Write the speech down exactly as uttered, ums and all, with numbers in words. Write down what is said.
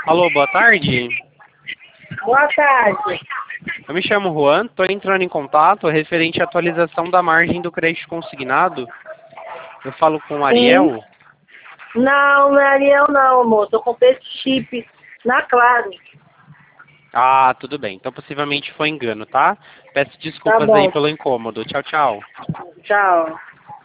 Alô, boa tarde. Boa tarde. Eu me chamo Juan, estou entrando em contato referente à atualização da margem do crédito consignado. Eu falo com o Ariel. Não, não é Ariel não, moço. Eu comprei esse chip na Claro. Ah, tudo bem. Então possivelmente foi engano, tá? Peço Tá desculpas aí bom. pelo incômodo. Tchau, tchau. Tchau.